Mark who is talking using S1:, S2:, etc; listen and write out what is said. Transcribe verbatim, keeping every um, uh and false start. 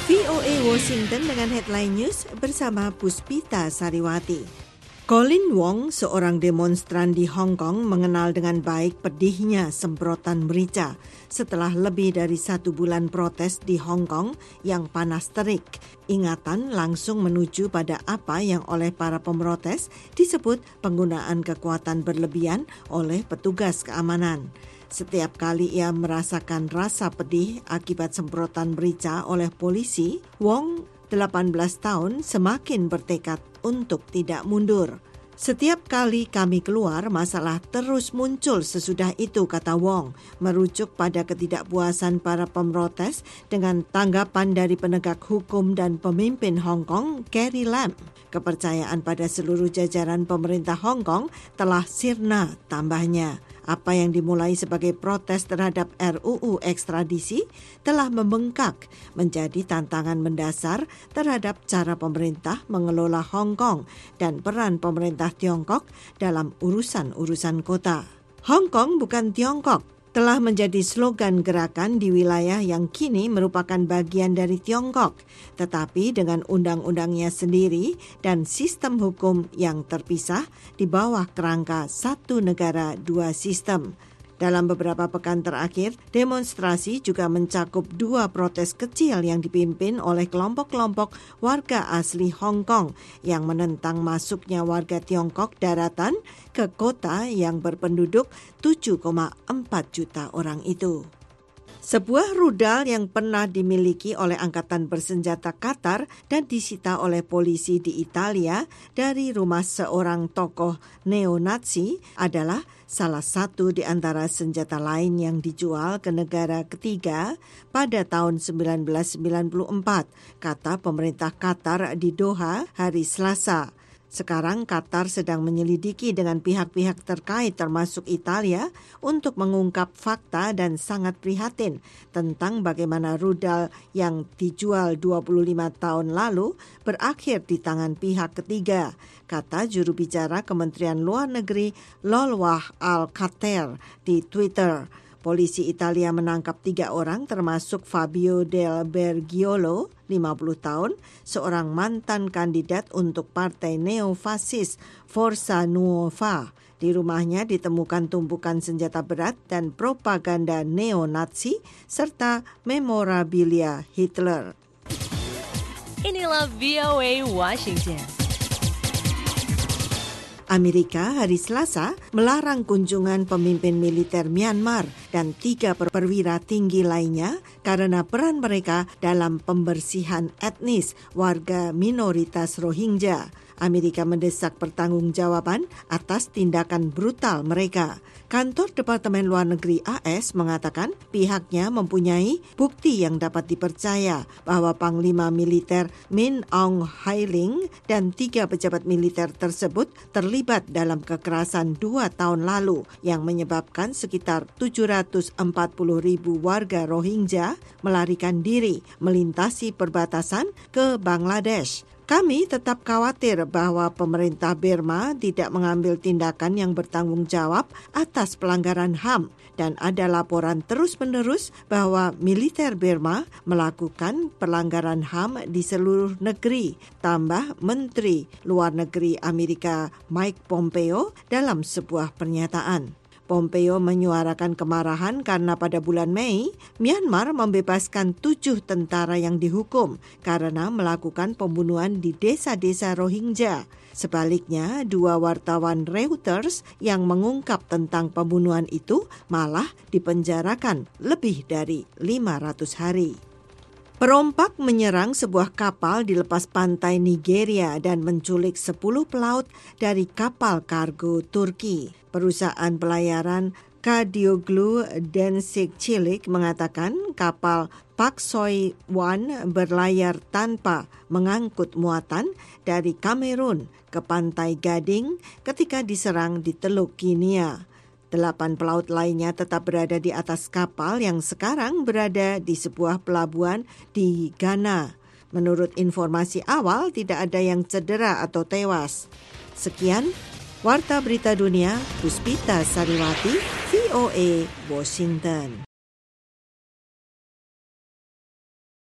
S1: V O A Washington dengan headline news bersama Puspita Sariwati. Colin Wong, seorang demonstran di Hong Kong, mengenal dengan baik pedihnya semprotan merica setelah lebih dari satu bulan protes di Hong Kong yang panas terik. Ingatan langsung menuju pada apa yang oleh para pemrotes disebut penggunaan kekuatan berlebihan oleh petugas keamanan. Setiap kali ia merasakan rasa pedih akibat semprotan merica oleh polisi, Wong, delapan belas tahun, semakin bertekad untuk tidak mundur. Setiap kali kami keluar, masalah terus muncul sesudah itu, kata Wong, merujuk pada ketidakpuasan para pemrotes dengan tanggapan dari penegak hukum dan pemimpin Hong Kong, Carrie Lam. Kepercayaan pada seluruh jajaran pemerintah Hong Kong telah sirna, tambahnya. Apa yang dimulai sebagai protes terhadap R U U ekstradisi telah membengkak menjadi tantangan mendasar terhadap cara pemerintah mengelola Hong Kong dan peran pemerintah Tiongkok dalam urusan-urusan kota. Hong Kong bukan Tiongkok telah menjadi slogan gerakan di wilayah yang kini merupakan bagian dari Tiongkok, tetapi dengan undang-undangnya sendiri dan sistem hukum yang terpisah di bawah kerangka satu negara dua sistem. Dalam beberapa pekan terakhir, demonstrasi juga mencakup dua protes kecil yang dipimpin oleh kelompok-kelompok warga asli Hong Kong yang menentang masuknya warga Tiongkok daratan ke kota yang berpenduduk tujuh koma empat juta orang itu. Sebuah rudal yang pernah dimiliki oleh Angkatan Bersenjata Qatar dan disita oleh polisi di Italia dari rumah seorang tokoh neo-Nazi adalah salah satu di antara senjata lain yang dijual ke negara ketiga pada tahun seribu sembilan ratus sembilan puluh empat, kata pemerintah Qatar di Doha hari Selasa. Sekarang Qatar sedang menyelidiki dengan pihak-pihak terkait termasuk Italia untuk mengungkap fakta dan sangat prihatin tentang bagaimana rudal yang dijual dua puluh lima tahun lalu berakhir di tangan pihak ketiga, kata juru bicara Kementerian Luar Negeri Lolwah Al-Khater di Twitter. Polisi Italia menangkap tiga orang termasuk Fabio Del Bergiolo, lima puluh tahun, seorang mantan kandidat untuk partai neo-fasis Forza Nuova. Di rumahnya ditemukan tumpukan senjata berat dan propaganda neo-Nazi serta memorabilia Hitler.
S2: Inilah V O A Washington.
S1: Amerika hari Selasa melarang kunjungan pemimpin militer Myanmar dan tiga perwira tinggi lainnya karena peran mereka dalam pembersihan etnis warga minoritas Rohingya. Amerika mendesak pertanggungjawaban atas tindakan brutal mereka. Kantor Departemen Luar Negeri A S mengatakan pihaknya mempunyai bukti yang dapat dipercaya bahwa Panglima Militer Min Aung Hlaing dan tiga pejabat militer tersebut terlibat dalam kekerasan dua tahun lalu yang menyebabkan sekitar tujuh ratus empat puluh ribu warga Rohingya melarikan diri melintasi perbatasan ke Bangladesh. Kami tetap khawatir bahwa pemerintah Burma tidak mengambil tindakan yang bertanggung jawab atas pelanggaran H A M dan ada laporan terus-menerus bahwa militer Burma melakukan pelanggaran H A M di seluruh negeri, tambah Menteri Luar Negeri Amerika Mike Pompeo dalam sebuah pernyataan. Pompeo menyuarakan kemarahan karena pada bulan Mei, Myanmar membebaskan tujuh tentara yang dihukum karena melakukan pembunuhan di desa-desa Rohingya. Sebaliknya, dua wartawan Reuters yang mengungkap tentang pembunuhan itu malah dipenjarakan lebih dari lima ratus hari. Perompak menyerang sebuah kapal di lepas pantai Nigeria dan menculik sepuluh pelaut dari kapal kargo Turki. Perusahaan pelayaran Kadioglu Densik Cilik mengatakan kapal Paksoy One berlayar tanpa mengangkut muatan dari Kamerun ke pantai Gading ketika diserang di Teluk Guinea. Delapan pelaut lainnya tetap berada di atas kapal yang sekarang berada di sebuah pelabuhan di Ghana. Menurut informasi awal, tidak ada yang cedera atau tewas. Sekian, Warta Berita Dunia, Puspita Sariwati, V O A, Washington.